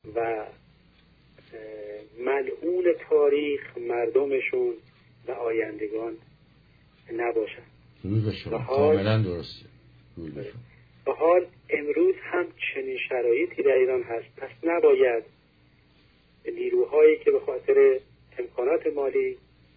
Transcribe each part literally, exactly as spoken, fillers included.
و ملعون تاریخ مردمشون و آیندگان نباشن. روی به شما کاملا درسته. روی به شما. به حال امروز هم چنین شرایطی در ایران هست، پس نباید نیروهایی که به خاطر امکانات مالی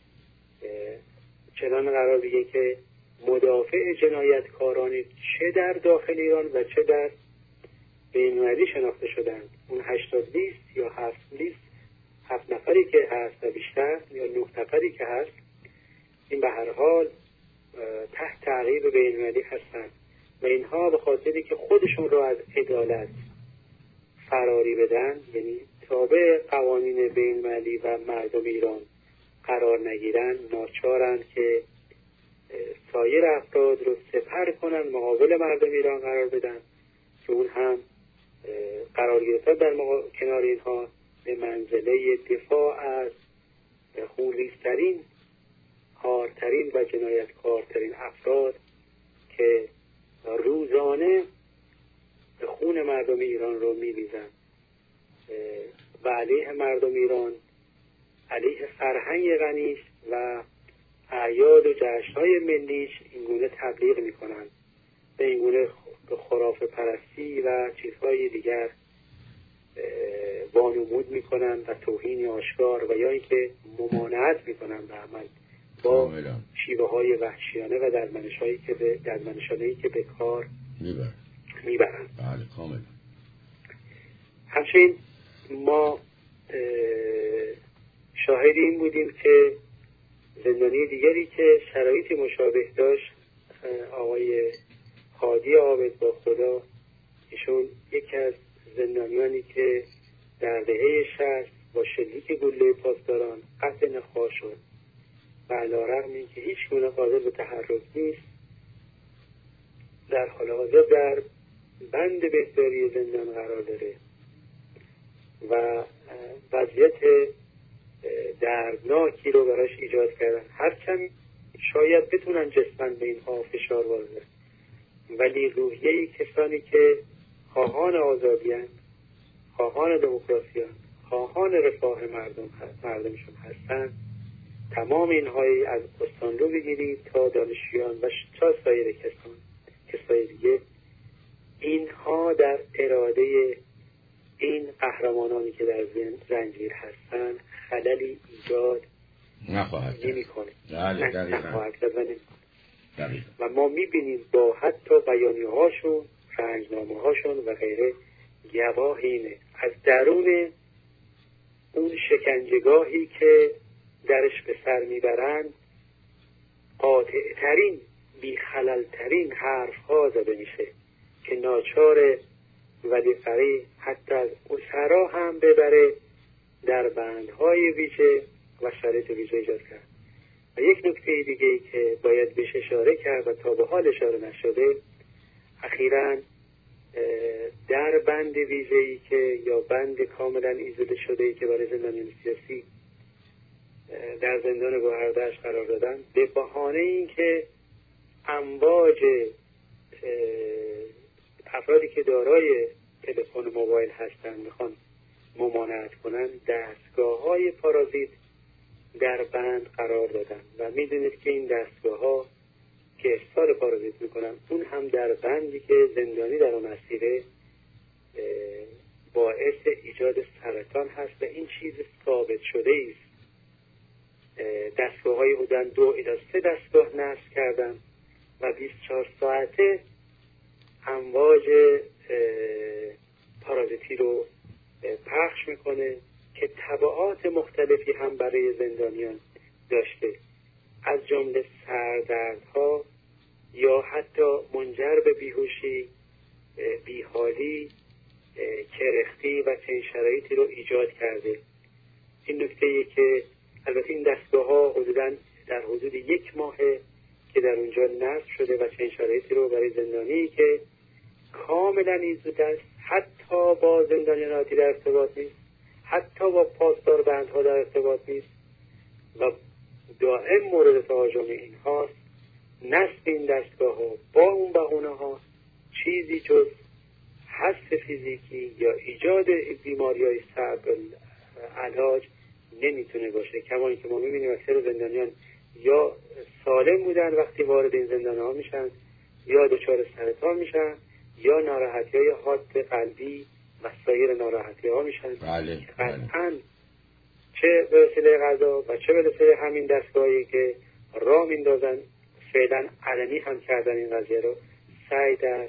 چنان قرار بگیره که مدافع جنایتکاران چه در داخل ایران و چه در بین‌المللی شناخته شدند، اون هشتاد لیست یا هفت لیست، هفت نفری که هست و بیشتر یا نه نفری که هست، این به هر حال تحت تعقیب بین‌المللی هستند و اینها به خاطری که خودشون رو از عدالت فراری بدن، یعنی تابع قوانین بین‌المللی و مردم ایران قرار نگیرن، ناچارند که سایر افراد رو سپر کنن، مقابل مردم ایران قرار بدن که اون هم قرار گرفتن در مقا... کنار اینها به منزله دفاع از خونریزترین، کارترین و جنایتکارترین افراد که روزانه به خون مردم ایران رو می‌ریزن و علیه مردم ایران، علیه فرهنگ غنیش و اعیاد و جشن‌های ملیش اینگونه تبلیغ می‌کنند، به اینگونه به خرافه پرستی و چیزهای دیگر وانمود می‌کنند و توهین آشکار و یا اینکه ممانعت می‌کنند به عمل با شیوه‌های وحشیانه و ددمنش‌هایی که به ددمنشانه‌ای که به کار میبرند. بله کاملا. همچنین ما شاهد این بودیم که زندانی دیگری که شرایطی مشابه داشت، آقای هادی عابد با خدا، ایشون یکی از زندانیانی که در دهه شصت با شلیک گلوله پاسداران قطع نخواہ شد و علی‌رغم اینکه هیچ گونه قادر به تحرک نیست، در حال حاضر در بند بهداری زندان قرار داره و وضعیت دردناکی رو براش ایجاد کردن. هرچند شاید بتونن جسماً به اینها فشار وارد، ولی روحیه کسانی که خواهان آزادی‌اند، خواهان دموکراسی‌اند، خواهان رفاه مردم مردمشون هستند، تمام اینهایی از استاندو بگیرید تا دانشجویان و تا سایر کسان کسای دیگه، اینها در اراده این قهرمانانی که در زنجیر هستند خللی ایجاد نخواهد نمی‌کنه. نخواهد کرد و ما می‌بینیم با حتی بیانیه‌هاشون، رنجنامه‌هاشون و غیره گواه اینه، از درون اون شکنجهگاهی که درش به سر میبرند قاطع‌ترین، بی‌خلل‌ترین حرف‌ها زده میشه که ناچار ولی فری حتی از اسرا هم ببره در بندهای ویژه و شرایط ویژه ایجاد کرد. و یک نکته دیگه ای که باید بهش اشاره کرد و تا به حال اشاره نشده، اخیراً در بند ویژه ای که یا بند کاملا ایزوله شده ای که برای زندانیان سیاسی در زندان گوهردشت قرار دادن، به بهانه این که امواج افرادی که دارای تلفن موبایل هستند میخوان ممانعت کنن، دستگاه‌های پارازیت در بند قرار دادن و میدونید که این دستگاه‌ها که افساد پارازیت میکنن، اون هم در بندی که زندانی در اون اسیره باعث ایجاد سرطان هست و این چیز ثابت شده است. دستگاه های حدوداً دو الی سه دستگاه نصب کردن و بیست و چهار ساعته امواج پارازیتی رو پخش میکنه که تبعات مختلفی هم برای زندانیان داشته، از جمله سردردها یا حتی منجر به بیهوشی، بیحالی، کرختی و چنین شرایطی رو ایجاد کرده. این نکته‌ای که البته این دستگاه ها حدوداً در حدود یک ماه که در اونجا نصب شده و چنین شرایطی رو برای زندانی که کاملا ایزوده است، حتی با زندانیان عادی در ارتباط نیست، حتی با پاسدار بندها در ارتباط نیست و دائم مورد تهاجم این هاست، نصب این دستگاه ها با اون بهونه ها چیزی جز حذف فیزیکی یا ایجاد بیماری‌های صعب العلاج نمیتونه باشه. کما اینکه ما می‌بینیم اکثر زندانیان یا سالم بودن وقتی وارد این زندان‌ها میشن، یا دچار سرطان میشن، یا ناراحتی‌های حاد قلبی و سایر ناراحتی‌ها میشن. بله. قطعاً چه به وسیله غذا و چه به وسیله همین دستگاهی که راه میندازن، فعلا علنی هم کردن این قضیه رو، سعی در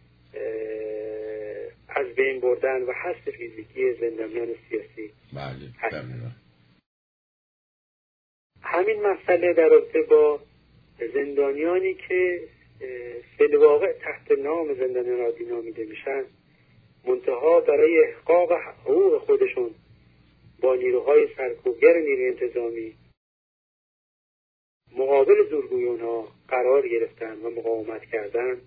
از بین بردن و حذف فیزیکی زندانیان سیاسی. بله. همین مسئله در رابطه با زندانیانی که فی الواقع تحت نام زندانیان عادی نامیده میشن، منتها برای احقاق حقوق خودشون با نیروهای سرکوبگر نیروی انتظامی مقابل زورگوی اونها قرار گرفتن و مقاومت کردن،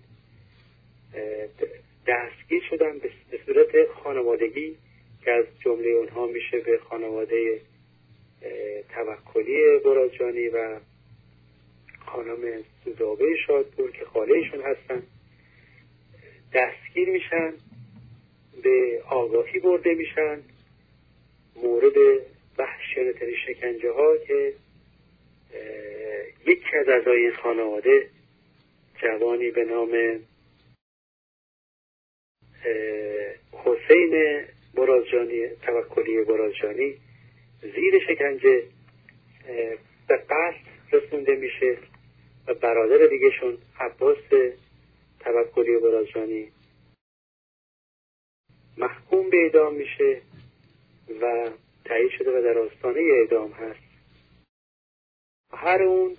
دستگیر شدن به صورت خانوادگی که از جمله اونها میشه به خانواده توکلی برازجانی و خانم سودابه شادپور که خالهشون هستن. دستگیر میشن، به آگاهی برده میشن مورد وحشیانه‌ترین شکنجه ها که یکی از اعضای این خانواده، جوانی به نام حسین برازجانی توکلی برازجانی، زیر شکنجه به قتل رسونده میشه و برادر دیگهشون عباس توکلی برازجانی محکوم به اعدام میشه و تایید شده و در آستانه اعدام هست. هر اون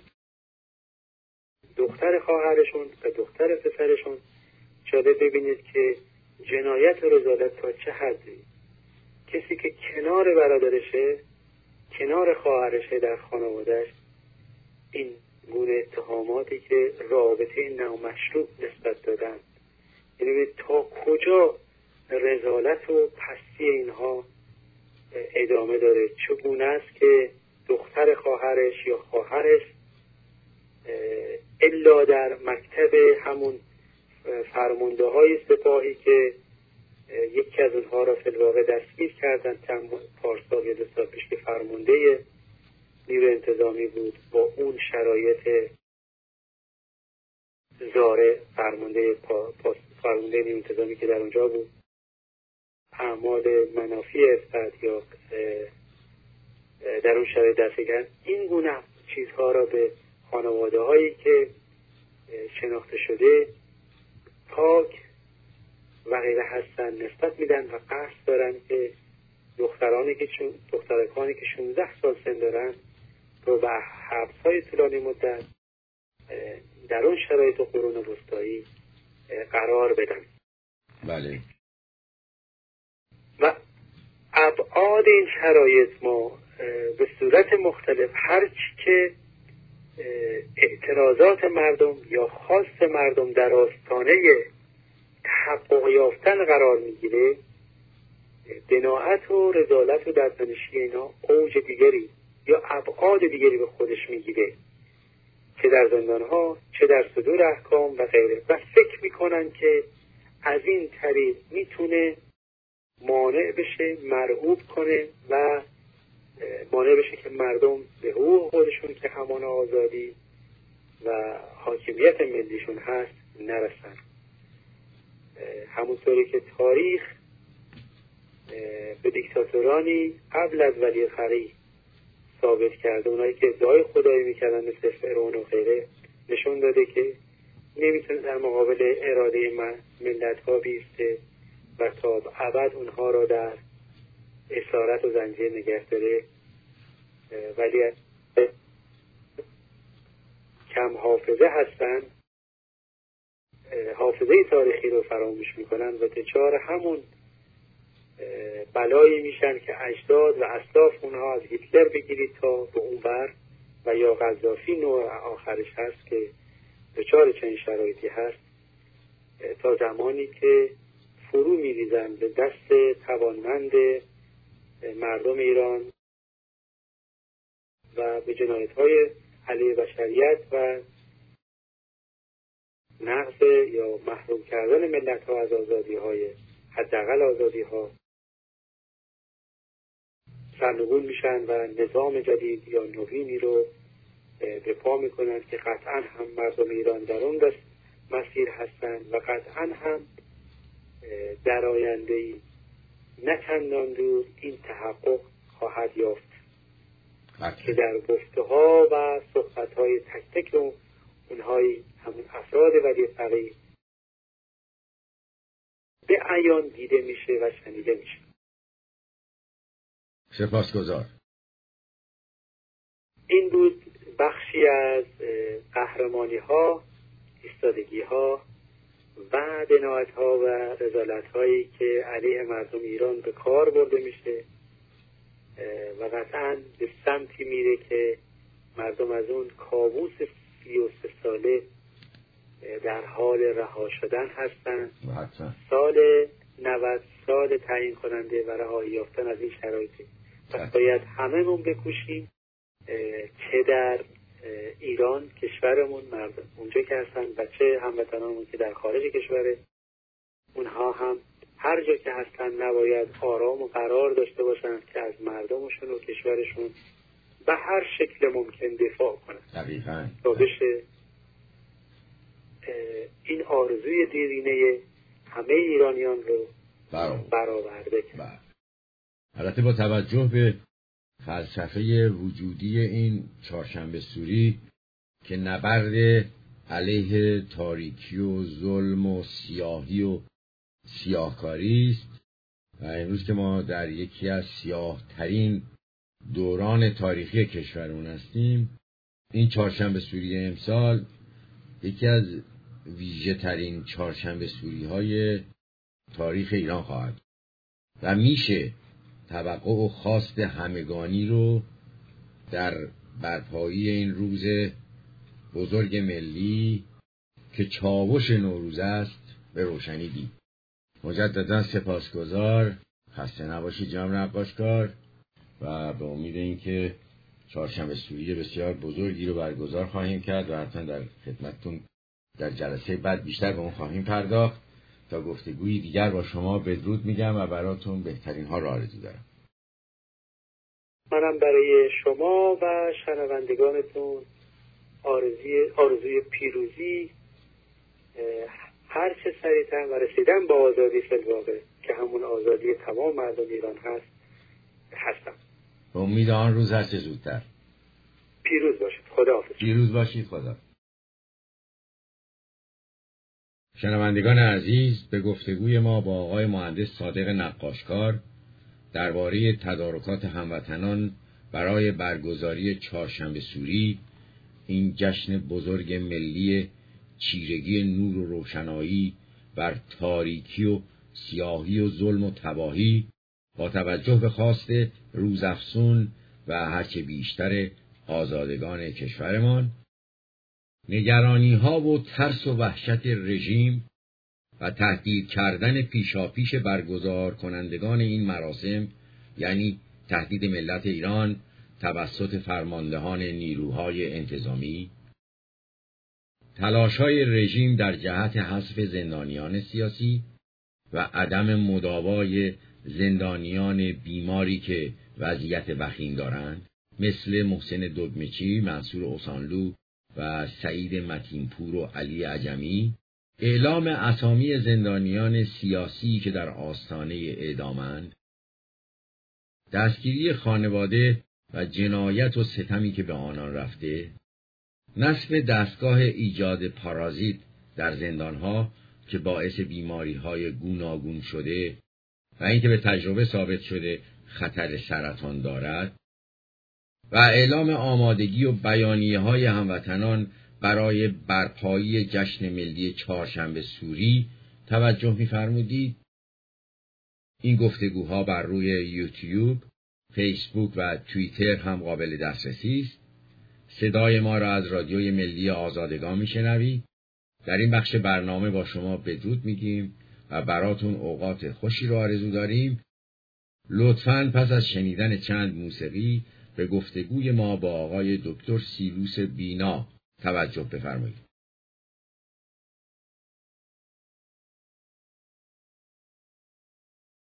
دختر خواهرشون و دختر پسرشون، شاید ببینید که جنایت و رذالت تا چه حدی. کسی که کنار برادرشه، کنار خواهرشه در خانوادهش، این گونه اتهاماتی که رابطه نامشروع نسبت دادن، یعنی تا کجا رذالت و پستی اینها ادامه داره. چگونه است که دختر خواهرش یا خواهرش الا در مکتب همون فرمانده های سپاهی که یکی از اونها را فی الواقع دستگیر کردن چند پارسال یا دو سال پیش که فرمانده نیروی انتظامی بود، با اون شرایط زاره فرمانده پا فرمانده نیروی انتظامی که در اونجا بود، اعمال منافی افراد یا در اون شرایط دستگیر کردن. این گونه چیزها را به خانواده هایی که شناخته شده پاک و غیره هستن نسبت میدن و قصد دارن که دخترانی که چون دخترکانی که شانزده سال سن دارن رو به حبس های طولانی مدت در اون شرایط قرون وسطایی قرار بدن. بله. و ابعاد این شرایط ما به صورت مختلف هرچی که اعتراضات مردم یا خواست مردم در آستانه تحقق یافتن قرار میگیره، دناعت و رذالت و ددمنشی اینا اوج دیگری یا ابعاد دیگری به خودش میگیره، چه در زندانها چه در صدور احکام و غیره، و فکر میکنن که از این طریق میتونه مانع بشه، مرعوب کنه و مانع بشه که مردم به حقوق خودشون که همان آزادی و حاکمیت ملیشون هست نرسن. همونطوری که تاریخ به دیکتاتورانی قبل از ولی فقیه ثابت کرده، اونایی که ادعای خدایی میکردن مثل فرعون و غیره، نشون داده که نمیتونه در مقابل اراده ملت ها بیسته و تا ابد اونها را در اسارت و زنجیر نگه داره. ولی کم حافظه هستن، حافظه تاریخی رو فراموش میکنن و دچار همون بلایی میشن که اجداد و اسلاف اونها از هیتلر بگیرید تا به اون بر و یا قذافی نوع آخرش هست که دچار چنین شرایطی هست، تا زمانی که فرو میریزن به دست توانمند مردم ایران و به جنایت‌های علیه بشریت و نقض یا محروم کردن ملت ها از آزادی های حداقل آزادی ها سرنگون میشن و نظام جدید یا نوینی رو به پا میکنن که قطعا هم مردم ایران در اون دست مسیر هستند و قطعا هم در آینده‌ای نه چندان دور این تحقق خواهد یافت که در گفته‌ها و صحبت‌های تک تک اونهایی همون افراد ولی فقیه به عیان دیده میشه و شنیده میشه. سپاسگزار. این بود بخشی از قهرمانی ها، ایستادگی ها و دنایت ها و رذالت هایی که علیه مردم ایران به کار برده میشه و قطعا به سمتی میره که مردم از اون کابوس سی و سه ساله در حال رها شدن هستن. سال نود سال تعیین کننده و رهایی یافتن از این شرایطی. پس باید هممون بکوشیم چه در ایران کشورمون مردم اونجا که هستن و چه هموطنانمون که در خارج کشوره، اونها هم هر جا که هستن نباید آرام و قرار داشته باشن که از مردمشون و کشورشون به هر شکل ممکن دفاع کنن. دقیقاً. تا بشه این آرزوی دیرینه همه ایرانیان رو برآورده کرد. البته با توجه به فلسفه وجودی این چهارشنبه سوری که نبرد علیه تاریکی و ظلم و سیاهی و سیاهکاری است و امروز که ما در یکی از سیاه ترین دوران تاریخی کشورمون هستیم، این چهارشنبه سوری امسال یکی از ویژه ترین چهارشنبه سوری های تاریخ ایران خواهد و میشه توقع و خواست همگانی رو در برپایی این روز بزرگ ملی که چاوش نوروز است به روشنی دید. مجددا سپاسگزار، خسته نباشید جناب نقاشکار و به امید اینکه چهارشنبه سوری بسیار بزرگی رو برگزار خواهیم کرد و حتما در خدمتتون در جلسه بعد بیشتر به اون خواهیم پرداخت. تا گفتگویی دیگر با شما بدرود میگم و براتون بهترین ها را آرزو دارم. منم برای شما و شنوندگانتون آرزوی آرزوی پیروزی هر چه سریعتر و رسیدن به آزادی فی‌الواقع که همون آزادی تمام مردم ایران هست هستم. به امید آن روز هر چه زودتر. پیروز باشید. خداحافظ. پیروز باشید. خدا. شنوندگان عزیز، به گفتگوی ما با آقای مهندس صادق نقاشکار درباره تدارکات هموطنان برای برگزاری چهارشنبه سوری، این جشن بزرگ ملی چیرگی نور و روشنایی بر تاریکی و سیاهی و ظلم و تباهی، با توجه به خواست روزافزون و هرچه بیشتر آزادگان کشورمان، نگرانی ها و ترس و وحشت رژیم و تهدید کردن پیشاپیش برگزار کنندگان این مراسم، یعنی تهدید ملت ایران توسط فرماندهان نیروهای انتظامی، تلاش‌های رژیم در جهت حذف زندانیان سیاسی و عدم مداوای زندانیان بیماری که وضعیت وخیم دارند، مثل محسن دگمچی، منصور اوسانلو و سعید متینپور و علی عجمی، اعلام اسامی زندانیان سیاسی که در آستانه اعدامند، دستگیری خانواده و جنایت و ستمی که به آنان رفته، نصب دستگاه ایجاد پارازیت در زندانها که باعث بیماری‌های گوناگون شده و اینکه به تجربه ثابت شده خطر سرطان دارد، و اعلام آمادگی و بیانیه‌های هموطنان برای برپایی جشن ملی چهارشنبه سوری توجه می‌فرمودید. این گفتگوها بر روی یوتیوب، فیسبوک و توییتر هم قابل دسترسی است. صدای ما را از رادیوی ملی آزادگان میشنوید. در این بخش برنامه با شما بدرود میگیم و براتون اوقات خوشی رو آرزو داریم. لطفاً پس از شنیدن چند موسیقی به گفتگوی ما با آقای دکتر سیروس بینا توجه بفرمایید.